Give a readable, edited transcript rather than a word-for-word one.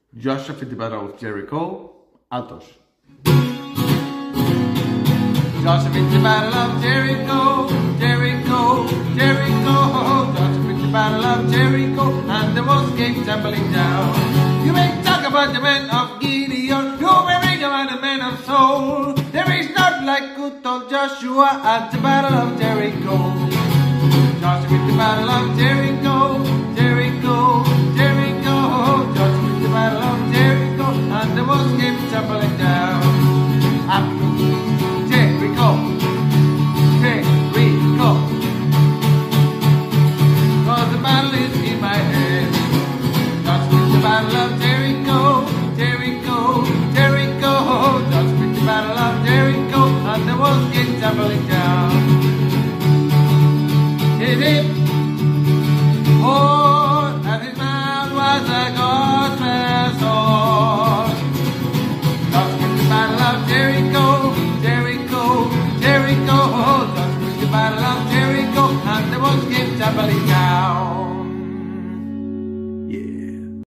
Joshua at the Battle of Jericho, altos. Joshua at the Battle of Jericho, Jericho, Jericho. Joshua at the Battle of Jericho, and the walls came tumbling down. You may talk about the men of Gideon, you may read about the men of Saul. There is not like good old Joshua at the Battle of Jericho. Joshua at the Battle of Jericho, Jericho, Jericho. Joshua at the Battle of Jericho, and the walls came tumbling down. Up Jericho, Jericho. Cause the battle is in my head. Joshua at the Battle of Jericho, Jericho, Jericho. Joshua at the Battle of Jericho, and the walls came tumbling down. Hit him. Oh, and his mouth was a gospel sword. Joshua at the Battle of Jericho, Jericho, Jericho. Joshua at the Battle of Jericho, and the walls came tumbling down.